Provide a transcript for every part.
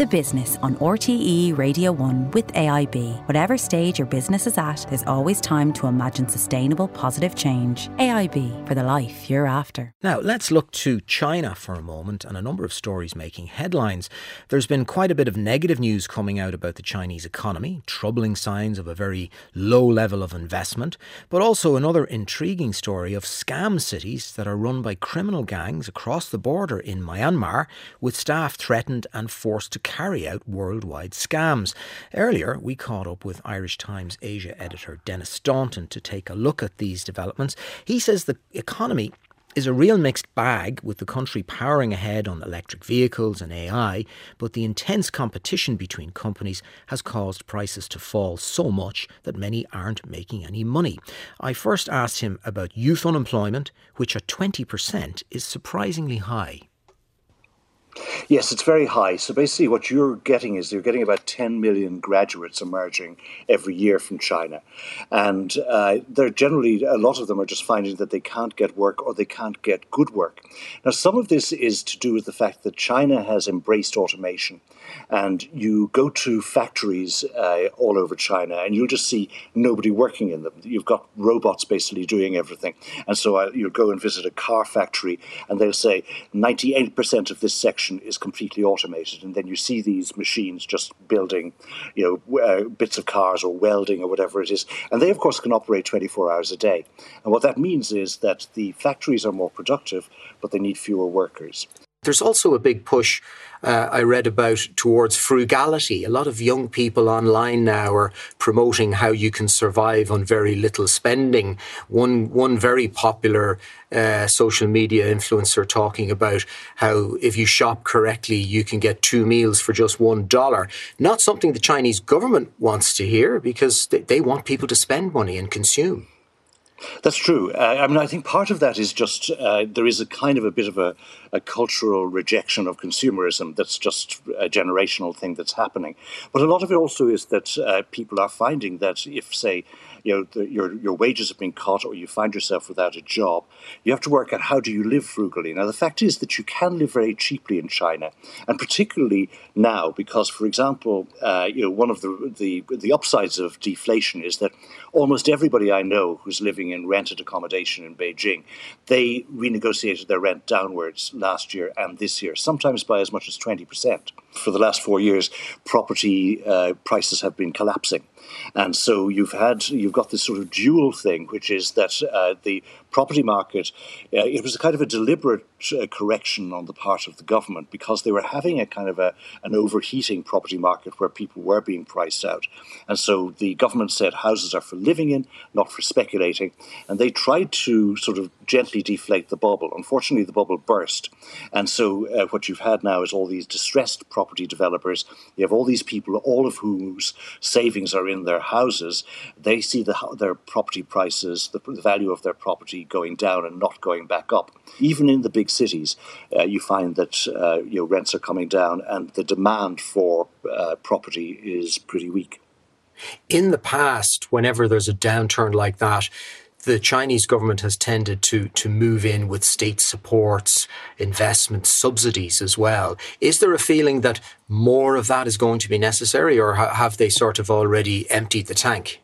The Business on RTE Radio 1 with AIB. Whatever stage your business is at, there's always time to imagine sustainable, positive change. AIB, for the life you're after. Now, let's look to China for a moment and a number of stories making headlines. There's been quite a bit of negative news coming out about the Chinese economy, troubling signs of a very low level of investment, but also another intriguing story of scam cities that are run by criminal gangs across the border in Myanmar, with staff threatened and forced to carry out worldwide scams. Earlier, we caught up with Irish Times Asia editor Dennis Staunton to take a look at these developments. He says the economy is a real mixed bag, with the country powering ahead on electric vehicles and AI, but the intense competition between companies has caused prices to fall so much that many aren't making any money. I first asked him about youth unemployment, which at 20% is surprisingly high. Yes, it's very high. So basically what you're getting is you're getting about 10 million graduates emerging every year from China. And they're generally, a lot of them are just finding that they can't get work or they can't get good work. Now, some of this is to do with the fact that China has embraced automation. And you go to factories all over China and you'll just see nobody working in them. You've got robots basically doing everything. And so you'll go and visit a car factory and they'll say 98% of this section is completely automated, and then you see these machines just building, bits of cars or welding or whatever it is, and they of course can operate 24 hours a day. And what that means is that the factories are more productive, but they need fewer workers. There's also a big push I read about towards frugality. A lot of young people online now are promoting how you can survive on very little spending. One very popular social media influencer talking about how if you shop correctly, you can get 2 meals for just $1. Not something the Chinese government wants to hear, because they want people to spend money and consume. That's true. I think part of that is just there is a kind of a bit of a cultural rejection of consumerism that's just a generational thing that's happening. But a lot of it also is that people are finding that if, say, your wages have been cut or you find yourself without a job, you have to work out how do you live frugally. Now, the fact is that you can live very cheaply in China, and particularly now because, for example, one of the upsides of deflation is that almost everybody I know who's living in rented accommodation in Beijing, they renegotiated their rent downwards last year and this year, sometimes by as much as 20%. For the last 4 years, property prices have been collapsing. And so you've got this sort of dual thing, which is that the property market, it was a kind of a deliberate correction on the part of the government, because they were having a kind of an overheating property market where people were being priced out. And so the government said houses are for living in, not for speculating. And they tried to sort of gently deflate the bubble. Unfortunately, the bubble burst. And so what you've had now is all these distressed property developers. You have all these people, all of whose savings are in their houses. They see their property prices, the value of their property going down and not going back up. Even in the big cities, you find that rents are coming down and the demand for property is pretty weak. In the past, whenever there's a downturn like that, the Chinese government has tended to move in with state supports, investment subsidies as well. Is there a feeling that more of that is going to be necessary, or have they sort of already emptied the tank?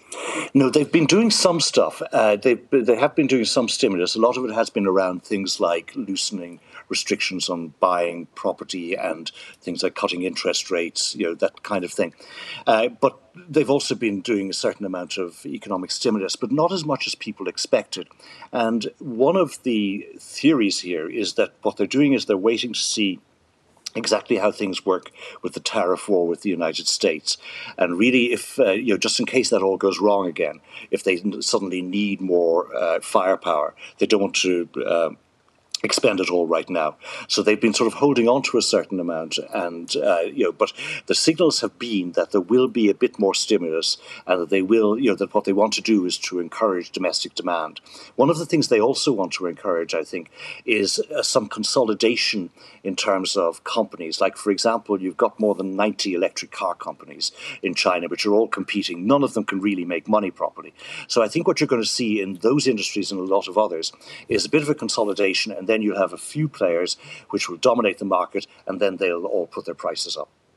No, they've been doing some stuff. They have been doing some stimulus. A lot of it has been around things like loosening restrictions on buying property and things like cutting interest rates, that kind of thing. But they've also been doing a certain amount of economic stimulus, but not as much as people expected. And one of the theories here is that what they're doing is they're waiting to see exactly how things work with the tariff war with the United States. And really, if, just in case that all goes wrong again, if they suddenly need more firepower, they don't want to expend it all right now. So they've been sort of holding on to a certain amount, and but the signals have been that there will be a bit more stimulus, and that they will, that what they want to do is to encourage domestic demand. One of the things they also want to encourage, I think, is some consolidation in terms of companies. Like, for example, you've got more than 90 electric car companies in China, which are all competing. None of them can really make money properly. So I think what you're going to see in those industries and a lot of others is a bit of a consolidation, and then you'll have a few players which will dominate the market, and then they'll all put their prices up.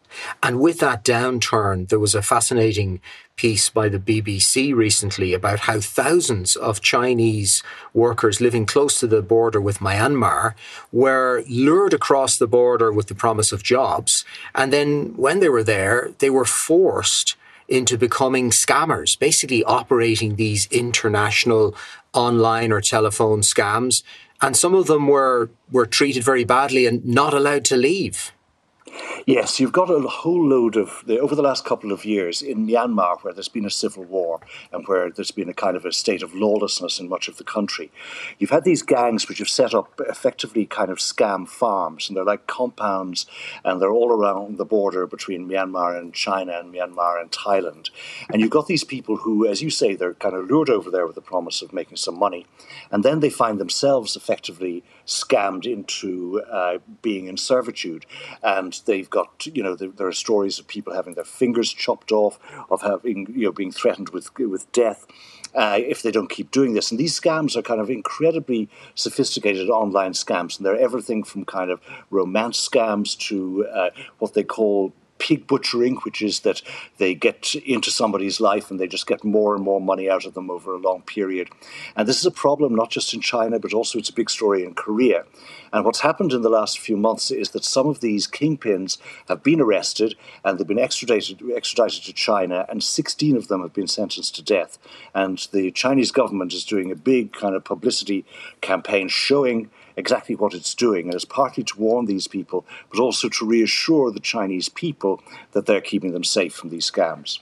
And with that downturn, there was a fascinating piece by the BBC recently about how thousands of Chinese workers living close to the border with Myanmar were lured across the border with the promise of jobs. And then when they were there, they were forced into becoming scammers, basically operating these international online or telephone scams. And some of them were treated very badly and not allowed to leave. Yes, you've got a whole load of, over the last couple of years in Myanmar, where there's been a civil war and where there's been a kind of a state of lawlessness in much of the country. You've had these gangs which have set up effectively kind of scam farms, and they're like compounds, and they're all around the border between Myanmar and China and Myanmar and Thailand. And you've got these people who, as you say, they're kind of lured over there with the promise of making some money, and then they find themselves effectively scammed into being in servitude. And they've got, there are stories of people having their fingers chopped off, of having, being threatened with death if they don't keep doing this. And these scams are kind of incredibly sophisticated online scams. And they're everything from kind of romance scams to what they call pig butchering, which is that they get into somebody's life and they just get more and more money out of them over a long period. And this is a problem not just in China, but also it's a big story in Korea. And what's happened in the last few months is that some of these kingpins have been arrested and they've been extradited to China, and 16 of them have been sentenced to death. And the Chinese government is doing a big kind of publicity campaign showing exactly what it's doing, and it's partly to warn these people, but also to reassure the Chinese people that they're keeping them safe from these scams.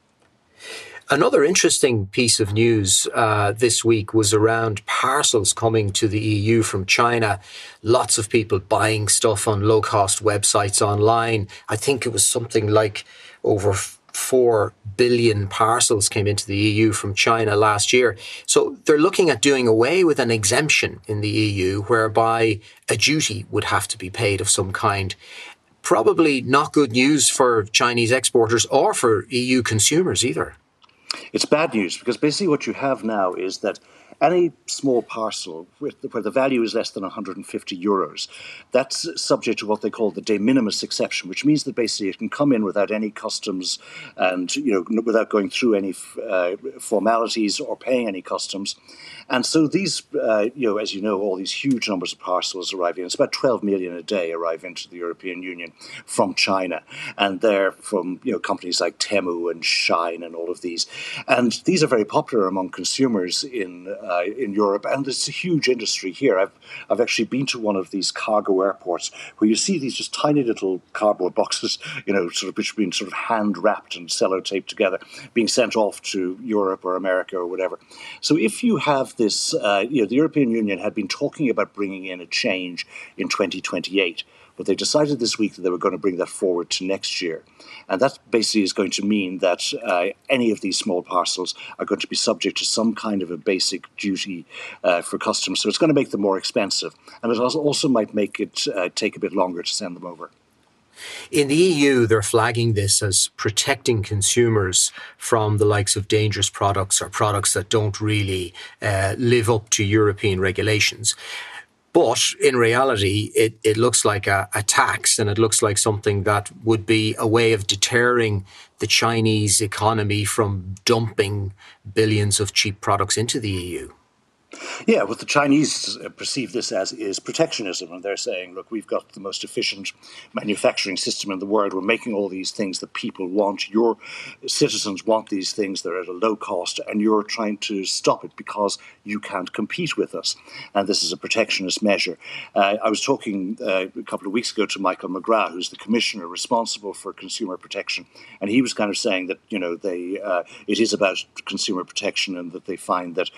Another interesting piece of news this week was around parcels coming to the EU from China. Lots of people buying stuff on low-cost websites online. I think it was something like over 4 billion parcels came into the EU from China last year. So they're looking at doing away with an exemption in the EU whereby a duty would have to be paid of some kind. Probably not good news for Chinese exporters or for EU consumers either. It's bad news because basically what you have now is that any small parcel where the value is less than 150 euros, that's subject to what they call the de minimis exception, which means that basically it can come in without any customs and without going through any formalities or paying any customs. And so these, as you know, all these huge numbers of parcels arriving, it's about 12 million a day arrive into the European Union from China. And they're from, companies like Temu and Shine and all of these. And these are very popular among consumers in Europe, and it's a huge industry here. I've actually been to one of these cargo airports where you see these just tiny little cardboard boxes, which have been sort of hand wrapped and sellotaped together, being sent off to Europe or America or whatever. So if you have this, the European Union had been talking about bringing in a change in 2028. But they decided this week that they were going to bring that forward to next year. And that basically is going to mean that any of these small parcels are going to be subject to some kind of a basic duty for customs. So it's going to make them more expensive. And it also might make it take a bit longer to send them over. In the EU, they're flagging this as protecting consumers from the likes of dangerous products or products that don't really live up to European regulations. But in reality, it looks like a tax, and it looks like something that would be a way of deterring the Chinese economy from dumping billions of cheap products into the EU. Yeah, what the Chinese perceive this as is protectionism, and they're saying, look, we've got the most efficient manufacturing system in the world. We're making all these things that people want. Your citizens want these things. They're at a low cost, and you're trying to stop it because you can't compete with us. And this is a protectionist measure. I was talking a couple of weeks ago to Michael McGrath, who's the commissioner responsible for consumer protection, and he was kind of saying that, it is about consumer protection, and that they find that,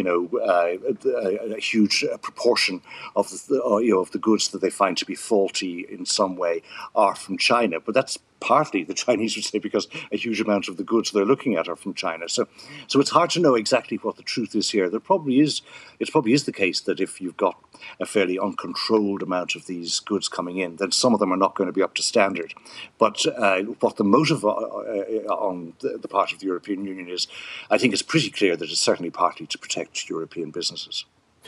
a huge proportion of the goods that they find to be faulty in some way are from China. But that's partly, the Chinese would say, because a huge amount of the goods they're looking at are from China. So it's hard to know exactly what the truth is here. It probably is the case that if you've got a fairly uncontrolled amount of these goods coming in, then some of them are not going to be up to standard. But what the motive on the part of the European Union is, I think it's pretty clear that it's certainly partly to protect European businesses.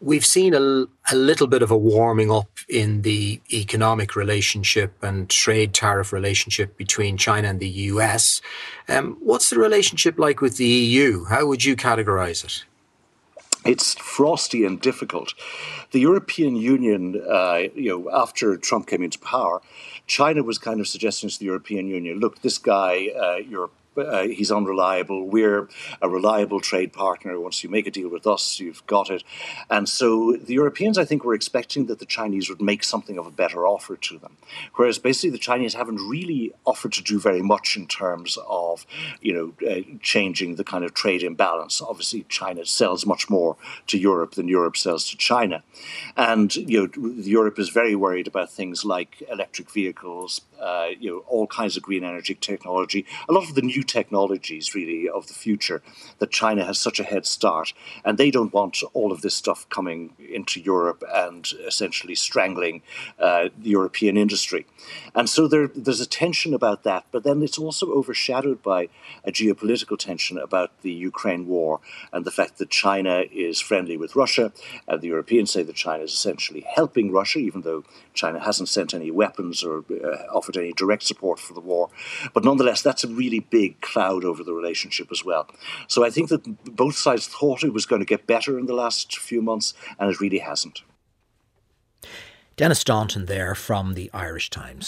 We've seen a little bit of a warming up in the economic relationship and trade tariff relationship between China and the US. What's the relationship like with the EU? How would you categorise it? It's frosty and difficult. The European Union, after Trump came into power, China was kind of suggesting to the European Union, look, this guy, he's unreliable. We're a reliable trade partner. Once you make a deal with us, you've got it. And so the Europeans, I think, were expecting that the Chinese would make something of a better offer to them. Whereas basically the Chinese haven't really offered to do very much in terms of, changing the kind of trade imbalance. Obviously, China sells much more to Europe than Europe sells to China. And, Europe is very worried about things like electric vehicles, all kinds of green energy technology, a lot of the new technologies really of the future that China has such a head start, and they don't want all of this stuff coming into Europe and essentially strangling the European industry. And so there's a tension about that, but then it's also overshadowed by a geopolitical tension about the Ukraine war and the fact that China is friendly with Russia, and the Europeans say that China is essentially helping Russia, even though China hasn't sent any weapons or offered any direct support for the war. But nonetheless, that's a really big cloud over the relationship as well. So I think that both sides thought it was going to get better in the last few months, and it really hasn't. Denis Staunton there from the Irish Times.